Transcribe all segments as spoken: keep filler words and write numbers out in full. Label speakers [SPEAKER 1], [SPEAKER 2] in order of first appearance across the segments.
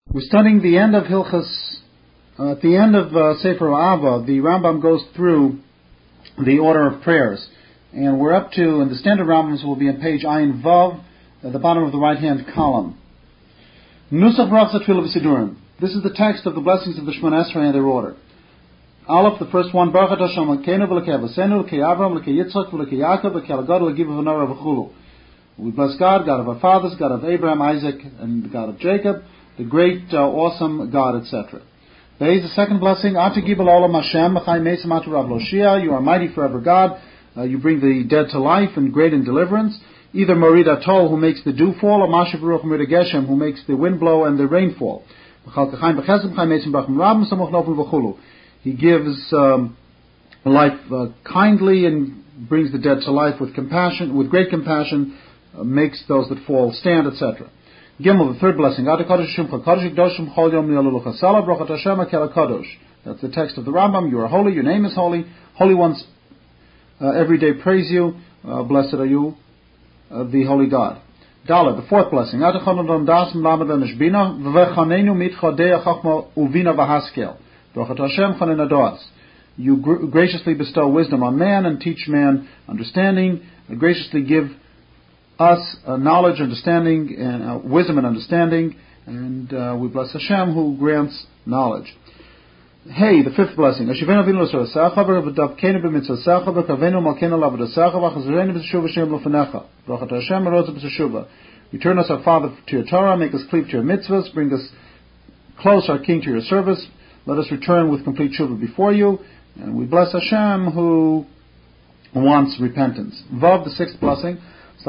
[SPEAKER 1] We're studying the end of Hilchas. Uh, at the end of uh, Sefer Ava, the Rambam goes through the order of prayers. And we're up to, and the standard Rambams will be on page Ayin Vav, at the bottom of the right-hand column. Nusach Brachas Tefillah V'Sidurim. This is the text of the blessings of the Shemona Esrei and their order. Aleph, the first one, Baruch Hashem L'keinu v'L'kei Avosenu, L'kei Avram, L'kei Yitzchak, L'kei Yaakov, L'kei L'gad, L'giv v'Nora v'Chulu. We bless God, God of our fathers, God of Abraham, Isaac, and the God of Jacob, the great, uh, awesome God, et cetera. There is the second blessing, Ata Gibel Olam Hashem, M'chai Mesim Atu Rav Loshia, you are mighty forever God, uh, you bring the dead to life and great in deliverance. Either Morid Atol, who makes the dew fall, or Mashav Ruach Morid Geshem, who makes the wind blow and the rain fall. He gives um, life uh, kindly and brings the dead to life with compassion, with great compassion, uh, makes those that fall stand, et cetera. Gimel, the third blessing. That's the text of the Rambam. You are holy, your name is holy. Holy ones uh, every day praise you. Uh, blessed are you, uh, the holy God. Dalet, the fourth blessing. You gr- graciously bestow wisdom on man and teach man understanding, and graciously give us uh, knowledge, understanding, and uh, wisdom and understanding, and uh, we bless Hashem who grants knowledge. Hey, the fifth blessing. Return us, our Father, to your Torah, make us cleave to your mitzvahs, bring us close, our King, to your service. Let us return with complete tshuva before you, and we bless Hashem who wants repentance. Vav, the sixth blessing.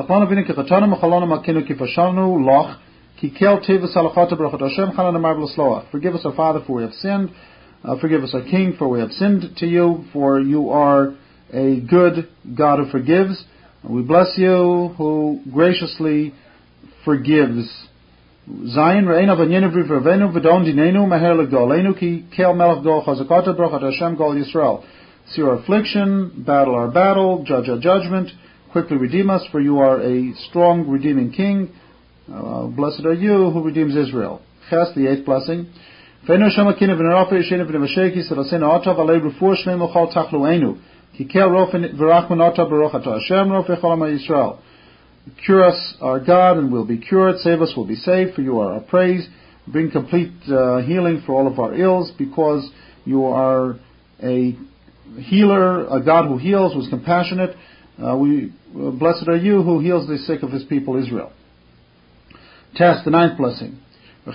[SPEAKER 1] Forgive us, our Father, for we have sinned. Uh, forgive us, our King, for we have sinned to you, for you are a good God who forgives. We bless you who graciously forgives. Zayin re'ein avanyenu v'rivenu v'don dinenu meher legolenu ki kel melech gol chazakata brachat Hashem gol Yisrael. See our affliction, battle our battle, judge our judgment, quickly redeem us, for you are a strong redeeming King. Uh, blessed are you who redeems Israel. Ches, the eighth blessing. Feinu Hashem akinu v'nerafe yishenu v'nemasheki sedasenu otav alei refuah shmei l'chol tachluenu ki kel rofen v'rachman otav baruch atah Hashem rofe chol ha'ma Yisrael. Cure us, our God, and we'll be cured. Save us, we'll be saved, for you are our praise. Bring complete uh, healing for all of our ills, because you are a healer, a God who heals, who's compassionate. Uh, we uh, blessed are you who heals the sick of his people Israel. Test, the ninth blessing. The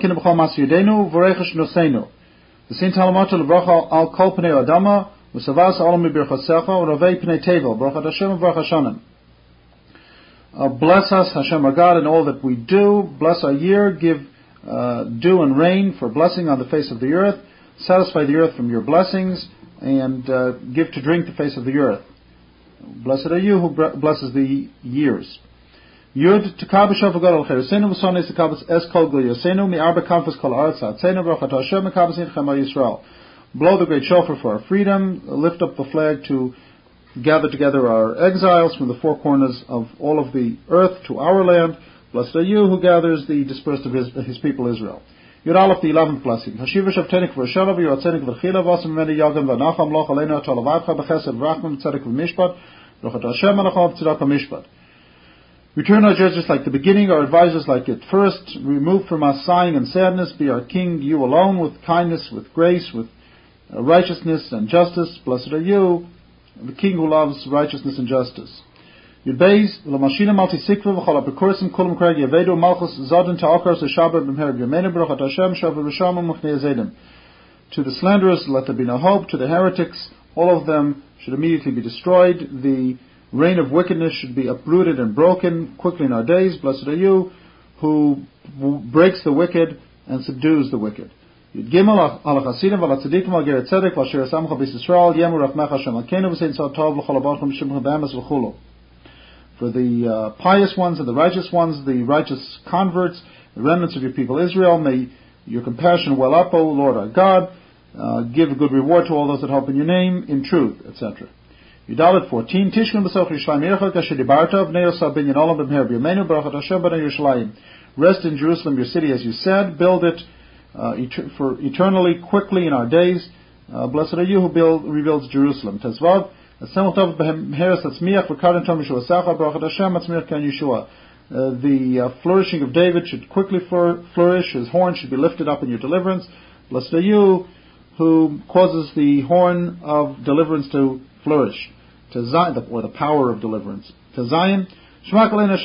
[SPEAKER 1] Saint Halamata Levracha al kol pnei adama v'savas alam mibirchasecha u'ravei pnei tevel brachat Hashem v'brach Hashanim. Uh, bless us, Hashem our God, in all that we do. Bless our year. Give uh, dew and rain for blessing on the face of the earth. Satisfy the earth from your blessings, and uh, give to drink the face of the earth. Blessed are you who blesses the years. Yud tekabeshav v'gadol cheresenu v'sones tekabes es kol gliyosenu mi'arba kanfas kol aretz ha'atzenu brachat Hashem mekabes inchem Yisrael. Blow the great shofar for our freedom. Lift up the flag to gather together our exiles from the four corners of all of the earth to our land. Blessed are you who gathers the dispersed of his, his people Israel. Yud Aleph, the eleventh blessing. Hashiva shavtenik v'rashalav v'yotzenik v'chila v'asam v'meni yagam v'nacham loch aleinu atalavavcha b'chesed v'rachman v'tzedek v'mishpat v'rochat Hashem alacham v'tzedek v'mishpat. Return our judges like the beginning, our advisors like at first. Remove from us sighing and sadness. Be our King, you alone, with kindness, with grace, with uh, righteousness and justice. Blessed are you, the King who loves righteousness and justice. Yud Beis, l'mashina malti sikva v'chol ha'pekursim kulam kreg yavedu malchus zodin ta'okar s'shaber b'mher b'yamenu brachat Hashem shavu v'shamu m'chnei zedim. To the slanderers, let there be no hope. To the heretics, all of them should immediately be destroyed. The reign of wickedness should be uprooted and broken quickly in our days. Blessed are you who breaks the wicked and subdues the wicked. Yud Gimel al Chasidim al Tzadikim al Geret Tzedek v'Asher Samcha b'Yisrael Yemu Rachmech Hashem Alkeinu v'Sein Tzad Tov l'Chol Abarchim Shimcha B'Emes v'Chulu. For the uh, pious ones and the righteous ones, the righteous converts, the remnants of your people Israel, may your compassion well up, O Lord our God. Uh, give a good reward to all those that hope in your name, in truth, et cetera. Yudalet fourteen. Tishkun b'soch Yerushalayim Yercha kasher dibarta v'nei Yosef ben Yinolam b'mher b'yameinu brachat Hashem b'nei Yerushalayim. Rest in Jerusalem, your city, as you said. Build it uh, et- for eternally, quickly in our days. Uh, blessed are you who build, rebuilds Jerusalem. Tezvav. Uh, the uh, flourishing of David should quickly flourish. His horn should be lifted up in your deliverance. Blessed are you who causes the horn of deliverance to flourish, to Zion, or the power of deliverance. To Zion. Hear our voice,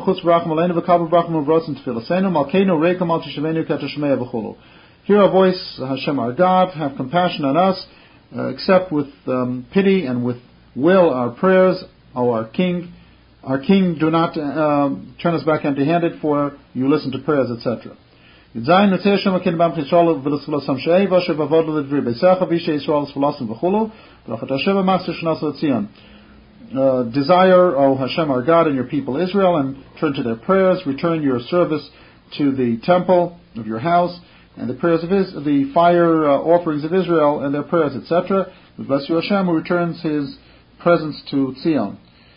[SPEAKER 1] Hashem our God, have compassion on us, uh, accept with um, pity and with will our prayers, O our King. Our King, do not uh, turn us back empty-handed, for you listen to prayers, et cetera. Uh, desire, O Hashem our God, and your people Israel, and turn to their prayers. Return your service to the temple of your house, and the prayers of Is- the fire uh, offerings of Israel, and their prayers, et cetera. We bless you, Hashem, who returns His presence to Zion.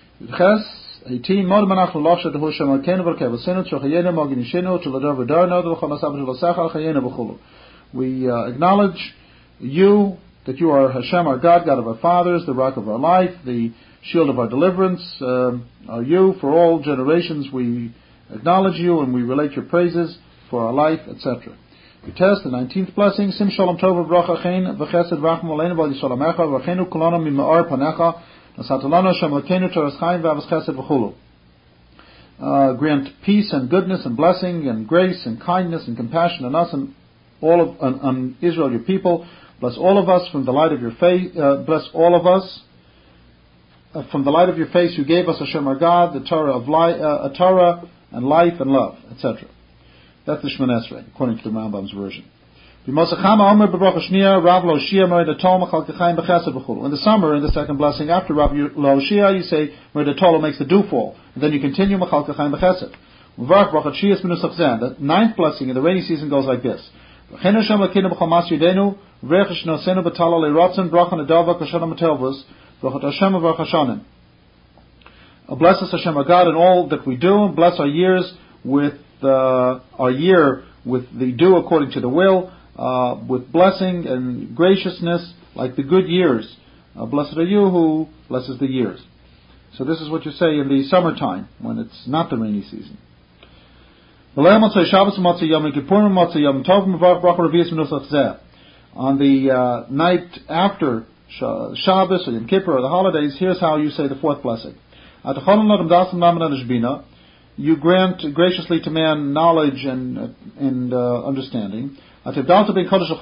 [SPEAKER 1] We uh, acknowledge you, that you are Hashem our God, God of our fathers, the rock of our life, the shield of our deliverance, uh, are you. For all generations we acknowledge you and we relate your praises for our life, et cetera. We test the nineteenth blessing. Sim shalom tov v'bracha chen v'chesed v'racham aleinu v'al yisrael amecha v'chenu kulanu mima'ar panecha nasatalanu Hashem l'keinu toras chaim v'avas chesed v'chulu. Uh, grant peace and goodness and blessing and grace and kindness and compassion on us and all of on, on Israel, your people. Bless all of us from the light of your face. Uh, bless all of us uh, from the light of your face. You gave us Hashem our God, the Torah of life, uh, a Torah and life and love, et cetera. That's the Shmoneh Esrei, according to the Rambam's version. In the summer, in the second blessing, after Rav Loshia, you say, Meridotolo makes the dew fall. And then you continue, Machal Kachayim B'chesed. The ninth blessing in the rainy season goes like this. Bless us, Hashem our God, in all that we do, and bless our years with uh, our year with the dew according to the will, uh, with blessing and graciousness like the good years. Uh, blessed are you who blesses the years. So this is what you say in the summertime when it's not the rainy season. On the uh, night after Shabbos or Yom Kippur or the holidays, here's how you say the fourth blessing. You grant graciously to man knowledge and and uh, understanding. When you saw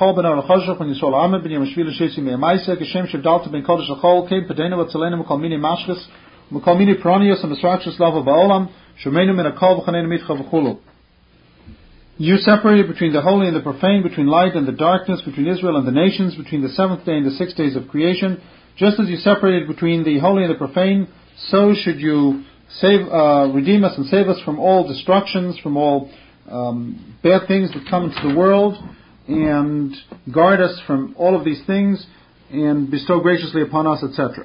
[SPEAKER 1] You separated between the holy and the profane, between light and the darkness, between Israel and the nations, between the seventh day and the six days of creation. Just as you separated between the holy and the profane, so should you save, uh, redeem us and save us from all destructions, from all um, bad things that come into the world, and guard us from all of these things, and bestow graciously upon us, et cetera.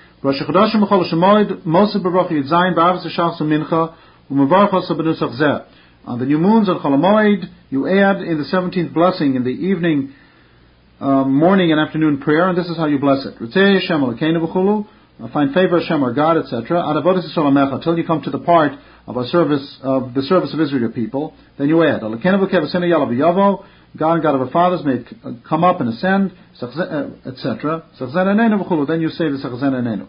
[SPEAKER 1] On the new moons on Chol HaMoed, you add in the seventeenth blessing in the evening, uh, morning and afternoon prayer, and this is how you bless it. Find favor Hashem our God, et cetera. Until you come to the part of our service, of the service of Israel people, then you add. God, God of our fathers, may it come up and ascend, et cetera. Then you say the Sachzen Enenu.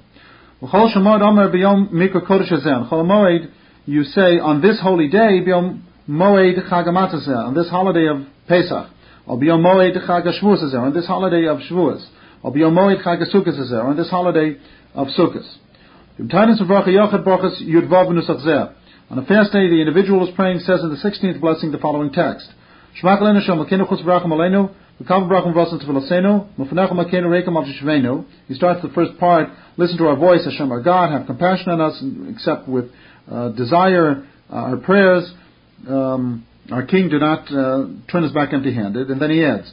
[SPEAKER 1] You say on this holy day, B'yom Moed Chag HaMatzah, on this holiday of Pesach, or B'yom Moed Chag HaShavuos, on this holiday of Shavuos, or B'yom Moed Chag HaSukkos, on this holiday of Sukkot. On a fast day, the individual is praying, says in the sixteenth blessing the following text. He starts the first part, listen to our voice, Hashem our God, have compassion on us, and accept with uh, desire uh, our prayers. Um, our King, do not uh, turn us back empty-handed. And then he adds,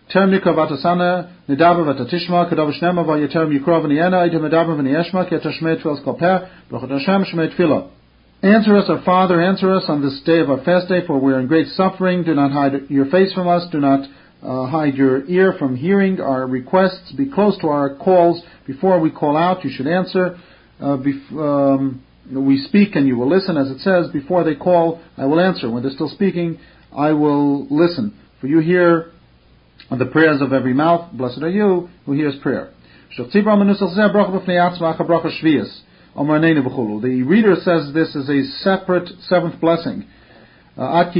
[SPEAKER 1] Term Nikra Vatasana, Nidaber Vatatishma, Kadav Shnema Vayaterm Yukrav Niena, Item Nidaber Vanieshma, Ketashmet Fils Koper, Brochat Hashem Shmet Tfilah. Answer us, our Father, answer us on this day of our fast day, for we are in great suffering. Do not hide your face from us. Do not uh, hide your ear from hearing our requests. Be close to our calls. Before we call out, you should answer. Uh, bef- um, we speak and you will listen, as it says, before they call, I will answer. When they're still speaking, I will listen. For you hear the prayers of every mouth. Blessed are you who hears prayer. The reader says this is a separate seventh blessing. He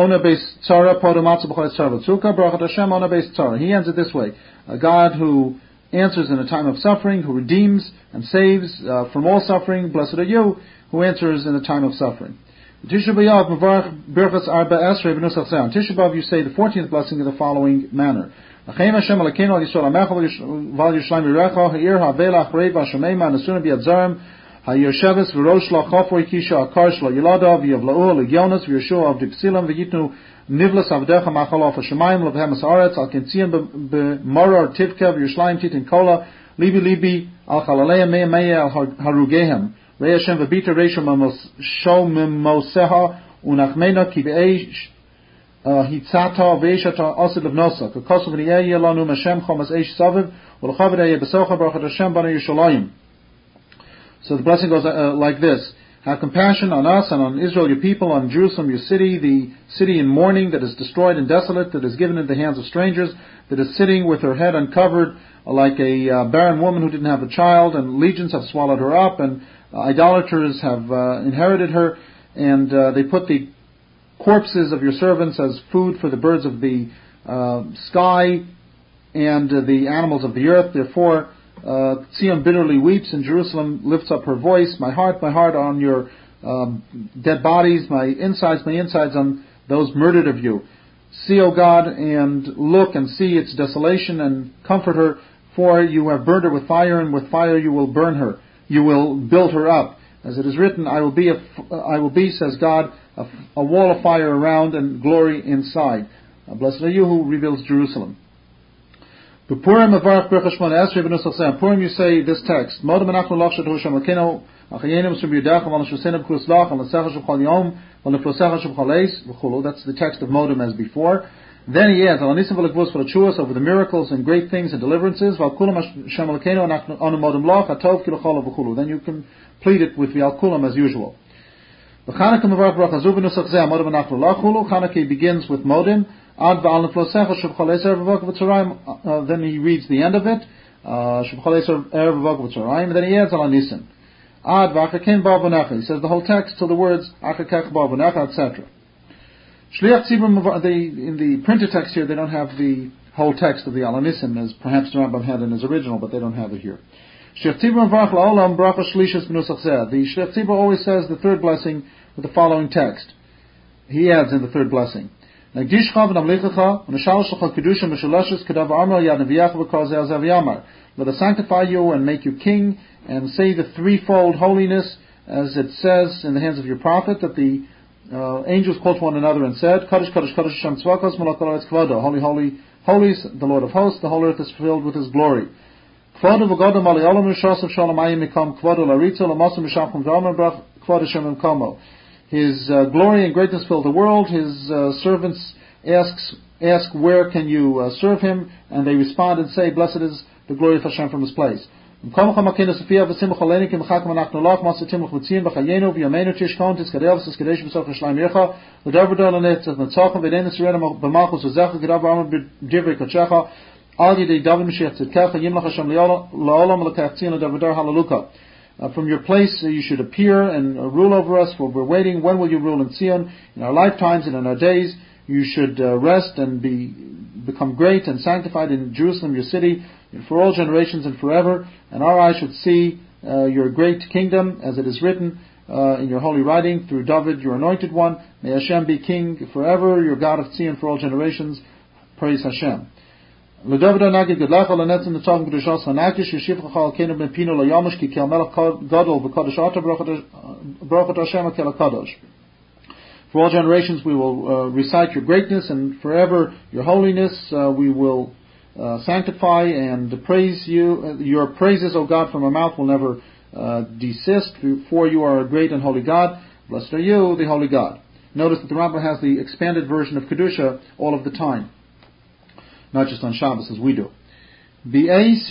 [SPEAKER 1] ends it this way: a God who answers in a time of suffering, who redeems and saves uh, from all suffering. Blessed are you who answers in a time of suffering. On Tisha B'Av, you say the fourteenth blessing in the following manner: Hayesheves v'rosh lachofrei kisha akar shlo yiladav v'yavla'u legionis v'yeshua av dipsilam v'yitnu nivlas avdecha machalof hashemayim levhem haaretz al kentziyim b'morar tivka v'yushlayim titin kola libi libi al chalalei mei mei al harugehem rei Hashem v'bita reisha shol mimoseha unachmena ki v'eish hitzata v'eishata asid levnosa k'kosu v'niyeh yelanu meshem chomas eish saviv v'l'chavidei besocha baruch Hashem b'nei Yerushalayim. So the blessing goes uh, like this: have compassion on us and on Israel, your people, on Jerusalem, your city, the city in mourning that is destroyed and desolate, that is given into the hands of strangers, that is sitting with her head uncovered like a uh, barren woman who didn't have a child, and legions have swallowed her up, and uh, idolaters have uh, inherited her, and uh, they put the corpses of your servants as food for the birds of the uh, sky and uh, the animals of the earth. Therefore, Uh, Zion bitterly weeps, and Jerusalem lifts up her voice. My heart, my heart on your um, dead bodies, my insides, my insides on those murdered of you. See, O God, and look and see its desolation, and comfort her, for you have burned her with fire, and with fire you will burn her. You will build her up. As it is written, I will be, a, I will be, says God, a, a wall of fire around and glory inside. Uh, blessed are you who rebuilds Jerusalem. Purim Purim, you say this text: That's the text of Modem as before. Then he adds over the miracles and great things and deliverances. Then you complete it with V'al as usual. Chanukah begins with Modem. Uh, then he reads the end of it. Uh, and then he adds Al Nisim. He says the whole text to the words et cetera. In the printed text here, they don't have the whole text of the Al Nisim, as perhaps the Rambam had in his original, but they don't have it here. The Shliach Tzibur always says the third blessing with the following text. He adds in the third blessing: Let us sanctify you and make you king, and say the threefold holiness, as it says in the hands of your prophet, that the uh, angels called to one another and said, Kadosh, Kadosh, Kadosh, Hashem Tzvakos, Malach Haaretz Kvodo, Holy, Holy, Holy is the Lord of hosts, the whole earth is filled with His glory. Kvodo v'godo mali olam rishos of shalom ayim mikom, Kvodo laritzo l'mosim v'shachum v'omer brach, Kvodo Shem Komo. His uh, glory and greatness fill the world. His uh, servants asks, ask, where can you uh, serve Him? And they respond and say, blessed is the glory of Hashem from His place. Uh, from your place uh, you should appear and uh, rule over us, for we're waiting. When will you rule in Zion? In our lifetimes and in our days you should uh, rest and be become great and sanctified in Jerusalem, your city, for all generations and forever. And our eyes should see uh, your great kingdom, as it is written uh, in your holy writing, through David, your anointed one. May Hashem be king forever, your God of Zion for all generations. Praise Hashem. L'David Anagid Gedlach Al Netzim Netzachim Kedushas Hanakish Yeshivcha Al Kenu Ben Pino Lo Yamush Ki Kel Melech Gadol V'Kadosh Ata Baruch Hashem Kel Kadosh. For all generations we will uh, recite your greatness, and forever your holiness. Uh, we will uh, sanctify and praise you. Your praises, O God, from our mouth will never uh, desist, for you are a great and holy God. Blessed are you, the holy God. Notice that the Rambam has the expanded version of Kedusha all of the time, not just on Shabbos as we do. When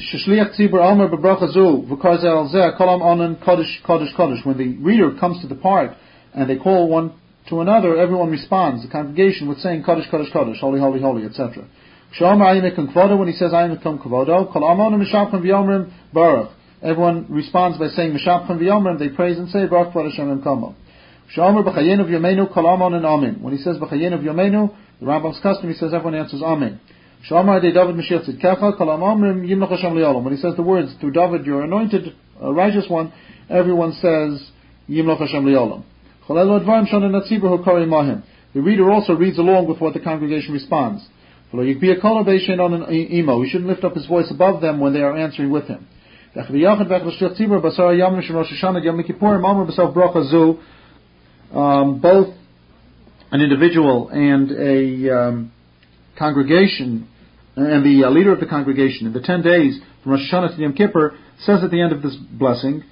[SPEAKER 1] the reader comes to the part and they call one to another, everyone responds, the congregation, with saying Kodesh, Kodesh, Kodesh, holy, holy, holy, et cetera. When he says Ayim Ekum Kavodo, everyone responds by saying Meshapchem V'Yomrim, they praise and say Baruch Kavod Hashem Emkomo. When he says B'chayenu V'Yomenu, the Rambam's custom, he says everyone answers Amen. When he says the words, through David, your anointed, uh, righteous one, everyone says, Yimloch Hashem Li'olam. The reader also reads along with what the congregation responds. He shouldn't lift up his voice above them when they are answering with him. Um, both an individual and a um, congregation, and the uh, leader of the congregation, in the ten days from Rosh Hashanah to Yom Kippur, says at the end of this blessing,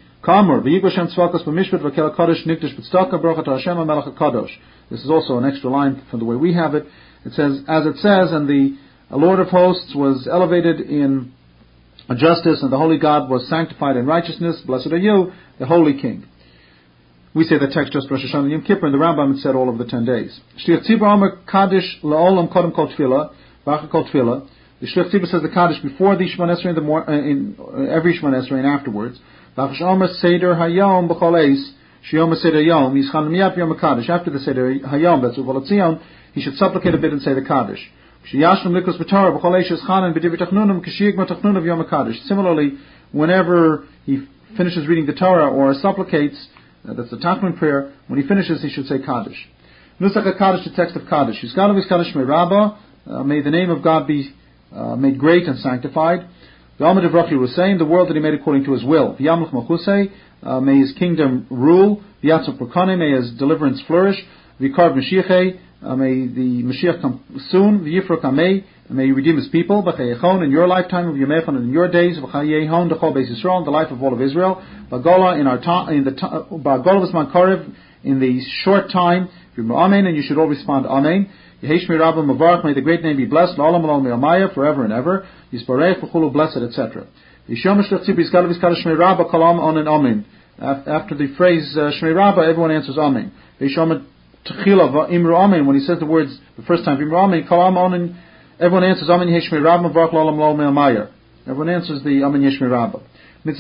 [SPEAKER 1] this is also an extra line from the way we have it. It says, as it says, and the Lord of hosts was elevated in justice, and the holy God was sanctified in righteousness. Blessed are you, the holy King. We say the text just for Rosh Hashanah and Yom Kippur, and the Rambam said all of the ten days. Shliach Tzibur Omer Kaddish La'olam Kodem Kol Tefillah, Baruch Kol Tefillah. The Shliach Tzibur says the Kaddish before the Shemona Esrei, in the mor- uh, in uh, every Shemona Esrei and afterwards. Baruch Omer Seder Hayom B'Chol Eis Sheyom Seder Yom Yischan Miyat Yom Kaddish. After the Seder Hayom, that's Uval Tzion, he should supplicate a bit and say the Kaddish. Sheyashlim Likus B'Torah B'Chol Eis Yischanan B'Divrei Tachnunum K'Shiyigma Tachnun of Yom Kaddish. Similarly, whenever he finishes reading the Torah or supplicates, Uh, that's the Tachnun prayer. When he finishes, he should say Kaddish. Nusach HaKaddish, the text of Kaddish. Yizgalav Yizkadish Me Rabbah. May the name of God be uh, made great and sanctified. V'Amad Evrach Yerushalayim, the world that he made according to his will. V'Yamlech Malchusei, may his kingdom rule. V'Yatzok Prakane, may his deliverance flourish. V'Karv Mashiachei, may the Mashiach come soon. V'Yifrok Amei, may he redeem his people. B'Chayechon, in your lifetime of Yemechon, and in your days. V'Chayechon, the Chol Beis Yisrael, in the life of all of Israel. B'Gola, in our time, in the B'Gola V'Zman Korev, in the short time. Amen, and you should all respond Amen. Yehesh Mi Rabba Mavarach, may the great name be blessed. La'olam Olam Me'amaya, forever and ever. Yisbarech V'Chulu, blessed, et cetera. Yishom Shlech Tzibur Yizgalav Yizkadish Shmei Rabba, Kalam Onen Amen. After the phrase uh, Shmei Rabba, everyone answers Amen. Yishom Techila V'Imru Amen, when he says the words the first time, V'Imru Amen, Kalam Onen, everyone answers Amen Yehesh Mi Rabba Mavarach La'olam Olam Me'amaya. Everyone answers the Amen Yehesh Mi Rabba. The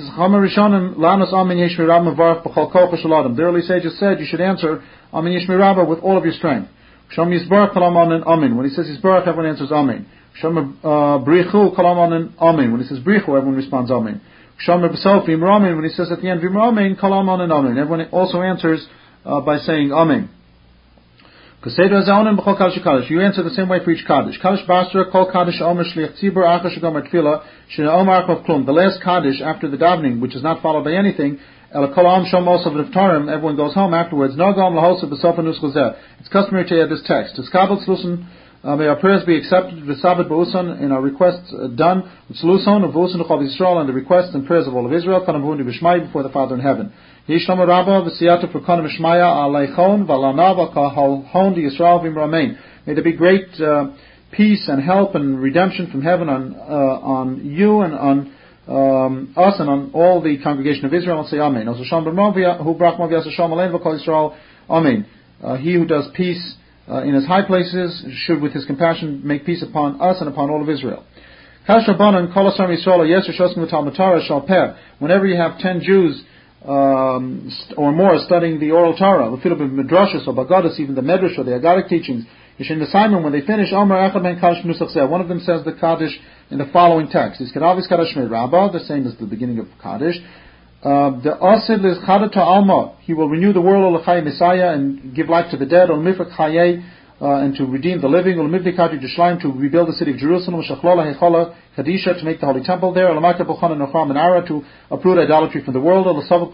[SPEAKER 1] early sages said you should answer Amen Yesh Mi Rabba with all of your strength. When he says Yisbarach, everyone answers Amen. Brichu Amen. When he says Brichu, everyone responds Amen. When he says at the end Amen, Amen. Everyone also answers uh, by saying Amen. You answer the same way for each Kaddish. Kaddish Basra, Kol Kaddish Omer Shliach Tzibur, Achash Gomer Tefillah, Shina Omer Achov Klum. The last Kaddish after the davening, which is not followed by anything, El Kol Am Shom Osav Neftarim, everyone goes home afterwards. Nogam Lahosa B'Sofa Nus Chazeh. It's customary to add this text. Tzkabel Tzlusen, may our prayers be accepted, V'Sabbat B'Usan, and our requests uh, done. Tzluson, V'Usan Chol Yisrael, and the requests and prayers of all of Israel, Kanam Hundi B'Shmai, before the Father in heaven. Yishlama Rabba v'siyata f'konim Shmaya aleichon v'alanav v'kahon Yisrael v'imramein. May there be great uh, peace and help and redemption from heaven on uh, on you and on um, us and on all the congregation of Israel. And say Amen. Amen. Uh, he who does peace uh, in his high places should, with his compassion, make peace upon us and upon all of Israel. Whenever you have ten Jews Um, or more studying the oral Torah, the Philip of Midrashis or Bagadas, even the Medrash or the Agadic teachings, Yishin the Simon, when they finish, Omer Echad Ben Kaddish Nusach Zeh, one of them says the Kaddish in the following text. It's Kadavis Kaddish Shmei Rabbah, the same as the beginning of Kaddish. The Asid Liz Chadata Alma, he will renew the world, Olachai Messiah, and give life to the dead, Olmifak Chayei, Uh, and to redeem the living, to rebuild the city of Jerusalem, Kadisha, to make the holy temple there, to uproot idolatry from the world,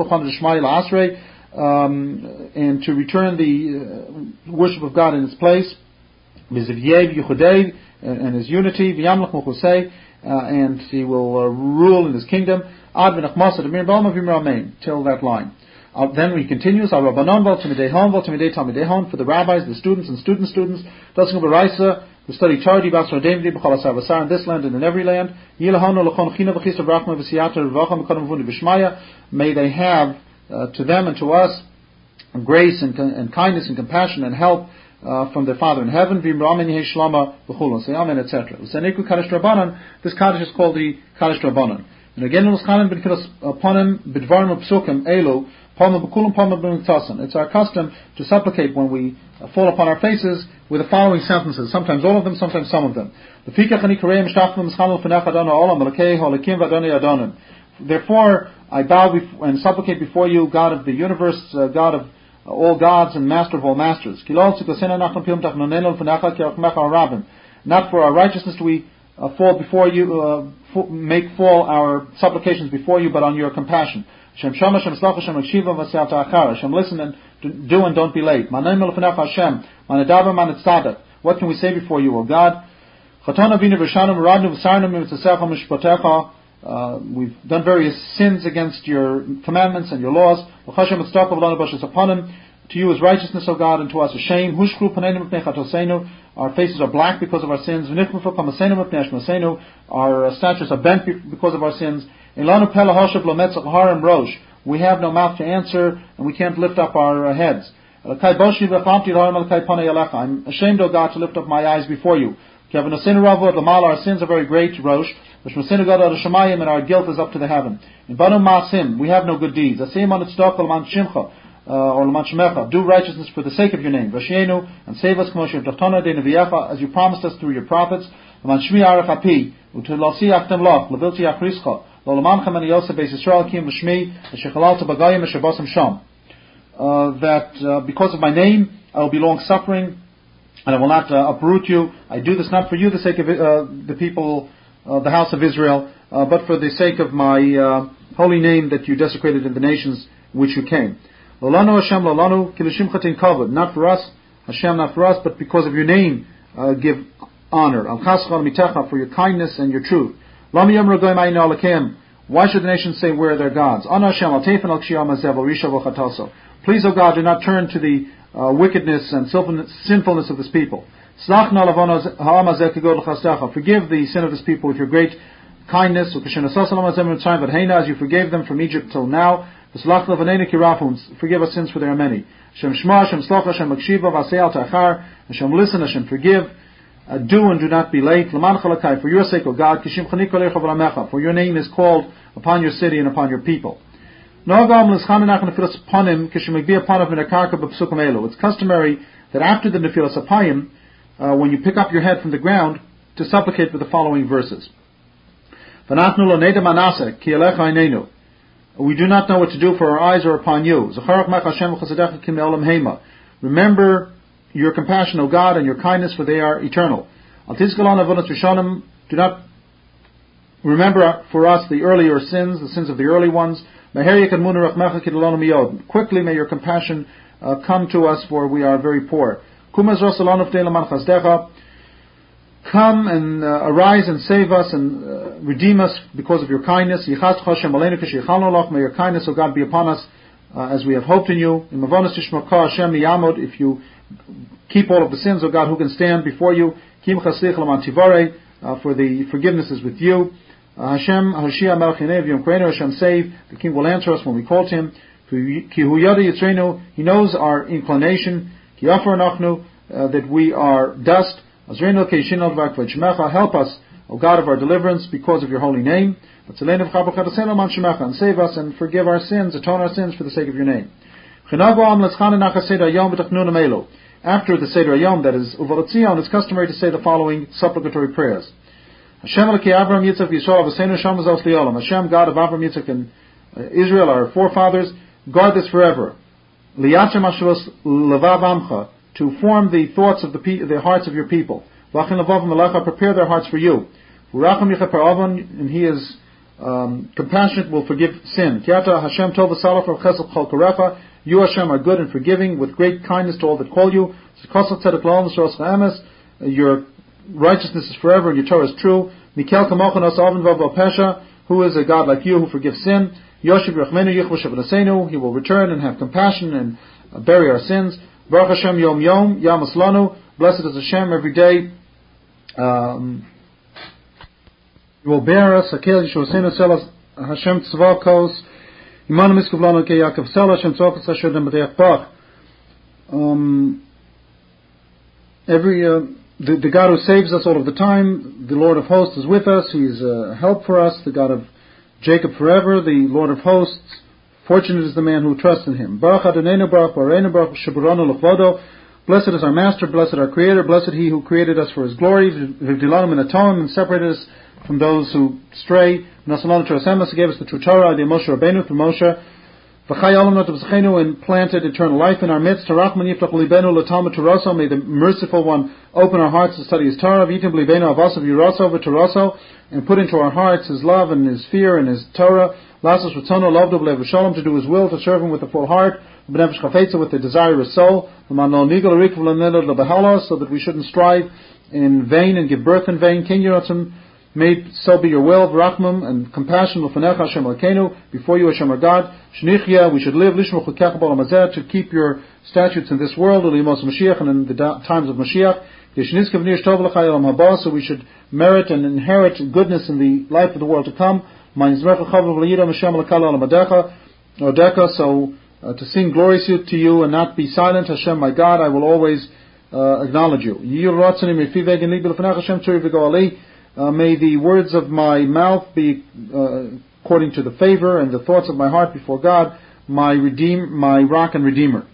[SPEAKER 1] um, and to return the uh, worship of God in its place, and his unity, uh, and He will uh, rule in His kingdom. Ad v'nachmasa d'mir b'alma v'mir amen, till that line. Uh, then he continues, Al Rabbanon vol Timidei Hon vol Timidei Talmidei Hon, for the rabbis, the students and student students, Dasing B'Raisa, who study charity, Basra David, B'chol Asar V'Sar, in this land and in every land. Yilahonu l'chon china v'chista v'rachma v'siyata v'vacham v'kodam v'vundi v'shmaya. May they have uh, to them and to us grace and, and kindness and compassion and help uh, from their Father in heaven. V'imramin yehi shlama v'chulun. Say amen, et cetera. V'saneku Kaddish Rabbanan. This Kaddish is called the Kaddish Rabbanan. And again, l'schanan b'nkilas uponim b'dvarim u'psukim elu. It's our custom to supplicate when we fall upon our faces with the following sentences, sometimes all of them, sometimes some of them. Therefore, I bow bef- and supplicate before you, God of the universe, uh, God of uh, all gods and master of all masters. Not for our righteousness do we uh, fall before you, uh, f- make fall our supplications before you, but on your compassion. Hashem Shama, Hashem Slach, Hashem Akshiva, V'Seyata Achar. Hashem, listen and do and don't be late. Manayim Elefenecha Hashem, Manadaber Manetzadak. What can we say before you, O God? Chatana V'Nu V'Shanim, Radnu V'Sarnu V'Tzasecha Mishpatecha. We've done various sins against your commandments and your laws. V'Chashem Etztaka V'Lanu B'Shas Apanim. To you is righteousness, O God, and to us a shame. Hushkru Paneinu M'Pnei Chatoseinu. Our faces are black because of our sins. V'Nichmufu Kamaseinu M'Pnei Ashmaseinu. Our statures are bent because of our sins. We have no mouth to answer, and we can't lift up our uh, heads. I'm ashamed, O God, to lift up my eyes before you. Our sins are very great, Rosh, and our guilt is up to the heaven. We have no good deeds. Uh, or do righteousness for the sake of your name. And save us as you promised us through your prophets. Uh, that uh, because of my name I will be long suffering and I will not uh, uproot you. I do this not for you, the sake of uh, the people, uh, the house of Israel, uh, but for the sake of my uh, holy name that you desecrated in the nations in which you came. Lolanu Hashem, Lolanu Kilishim Chatin Kavod. Not for us, Hashem, not for us, but because of your name, uh, give honor. Al Chaschal Mitecha, for your kindness and your truth. Why should the nations say where are their gods? Please, O God, do not turn to the uh, wickedness and sinfulness of this people. Forgive the sin of this people with your great kindness, as you forgave them from Egypt till now. Forgive us sins, for there are many. Hashem, listen, Hashem, forgive. Uh, do and do not be late. For your sake, O God, for your name is called upon your city and upon your people. It's customary that after the Nefilas Apayim, uh, when you pick up your head from the ground, to supplicate with the following verses. We do not know what to do, for our eyes are upon you. Remember your compassion, O God, and your kindness, for they are eternal. Do not remember for us the earlier sins, the sins of the early ones. Quickly may your compassion uh, come to us, for we are very poor. Come and uh, arise and save us and uh, redeem us because of your kindness. May your kindness, O God, be upon us uh, as we have hoped in you. If you keep all of the sins, O God, who can stand before you? Uh, for the forgiveness is with you. Hashem, Hashem, save. The King will answer us when we call to him. He knows our inclination. Uh, that we are dust. Help us, O God of our deliverance, because of your holy name. And save us and forgive our sins, atone our sins for the sake of your name. After the Seder Yom, that is Uval Tzion, it's customary to say the following supplicatory prayers. Hashem, God of Avram, Yitzchak, and Israel, our forefathers, guard this forever. To form the thoughts of the, pe- the hearts of your people. Prepare their hearts for you. And he is um, compassionate, will forgive sin. You, Hashem, are good and forgiving, with great kindness to all that call you. Your righteousness is forever, and your Torah is true. Mikel Kamochen Os Avon Vav Pesha, who is a God like you who forgives sin. Yoshib Rachmenu Yichvash Avnasenu, he will return and have compassion and uh, bury our sins. Baruch Hashem Yom Yom, Yamas Lanu, blessed is Hashem every day. Um, you will bear us, Akel Yishosenu Selas Hashem Tzvakos, Imanu Miskuvlanu Ke Yaakov Selah, Hashem Tzvakos Hashem Demeteach Bach. Um, every, uh, the, the God who saves us all of the time, the Lord of hosts is with us, He's a uh, help for us, the God of Jacob forever, the Lord of hosts. Fortunate is the man who trusts in Him. Baruch Adonai Baruch Bareinu Baruch Shaburanu L'Chvodo. Blessed is our Master, blessed our Creator, blessed He who created us for His glory, V'Vdilanim and Atom, and separated us from those who stray. Nasalanu Torah gave us the true Torah, the Moshe Rabbeinu, through Moshe. V'Chai Olam Not B'Zechenu, and planted eternal life in our midst. Tarachman Yiftach Libenu L'Talmud Toroso. May the merciful one open our hearts to study His Torah. V'Yitim Libenu Avasav Yiraso V'Toroso, and put into our hearts His love and His fear and His Torah. Lasos Ritzono Lovdo B'Lev Shalom, to do His will, to serve Him with a full heart. B'Nefesh Chafetza, with a desirous soul. L'man Lo Nigel Rikv L'Nedod L'Behalos, so that we shouldn't strive in vain and give birth in vain. King Yiratzim, may so be your will, V'Rachmim, and compassion L'Fanecha Hashem Elokeinu, before you Hashem our God. Shnichya, we should live Lishmo Chukecha B'Olam Hazeh, to keep your statutes in this world, L'Yimos Mashiach, and in the times of Mashiach. Yeshnizkev Nir Shtov L'Chai Olam Haba, so we should merit and inherit goodness in the life of the world to come. So uh, to sing glory to you and not be silent, Hashem my God, I will always uh, acknowledge you. Uh, may the words of my mouth be uh, according to the favor, and the thoughts of my heart before God, my redeem, my rock and redeemer.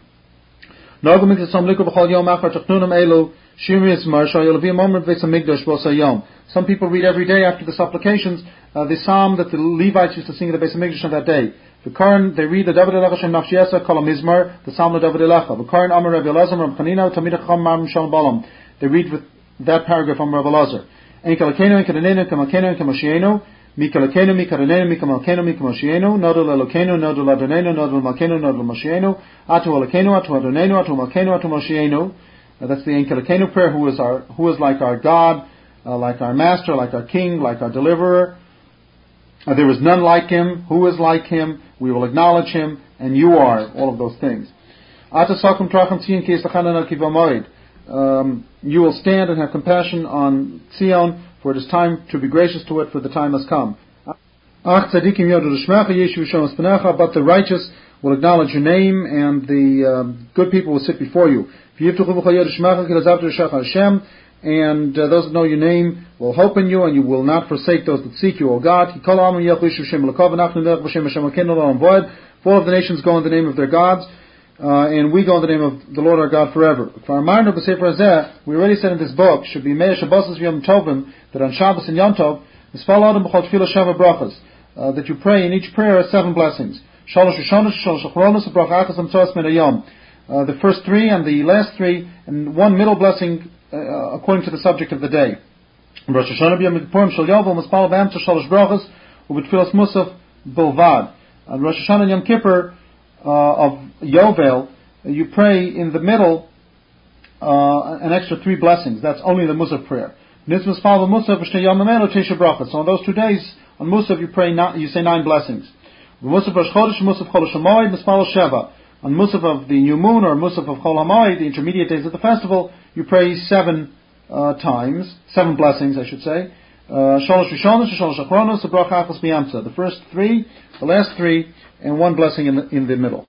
[SPEAKER 1] Some people read every day after the supplications uh, the psalm that the Levites used to sing at the Beis Hamikdash on that day. The Koran, they read the David Elecha Shem Nafshiesa Kol HaMizmar, the psalm of David Elecha. The Koran Amar Rabbi Elazar Rav Chanina Tamid Chacham Mam Shalom Balam. They read with that paragraph from Rabbi Elazar. En Kalakenu En Kadanenu Kamakenu En Kamashienu Mikalakenu Mikadanenu Mikamalkenu Mikamashienu Nodul Elokenu Nodul Adonenu Nodul Malkenu Nodul Mashienu Atu Elokenu Atu Adonenu Atu Malkenu Atu Mashienu. Uh, that's the En Kalakenu prayer, who is our, who is like our God, uh, like our Master, like our King, like our Deliverer. Uh, there is none like Him. Who is like Him? We will acknowledge Him, and you are all of those things. Um, you will stand and have compassion on Zion, for it is time to be gracious to it, for the time has come. But the righteous will acknowledge your name, and the um, good people will sit before you. And uh, those that know your name will hope in you, and you will not forsake those that seek you, O God. For all of the nations go in the name of their gods, uh, and we go in the name of the Lord our God forever. We already said in this book, should be that on Shabbos and Yom Tov, uh, that you pray in each prayer seven blessings. Uh, the first three and the last three, and one middle blessing uh, according to the subject of the day. Rosh Hashanah b'Yom Kippurim shel Yovel mispal b'Amtza shalosh brachos u'b'tfilas Musaf bilvad. On Rosh Hashanah and Yom Kippur uh, of Yovel, you pray in the middle uh, an extra three blessings. That's only the Musaf prayer. So on those two days on Musaf you pray not, you say nine blessings. Musaf Rosh Chodesh, Musaf Chodesh HaMoed, mispal Sheva. On Musaf of the new moon, or Musaf of Chol HaMoed, the intermediate days of the festival, you pray seven uh, times, seven blessings, I should say. Shalosh Rishonos, Shalosh Achronos, Bracha Achos B'Yamtza. The first three, the last three, and one blessing in the, in the middle.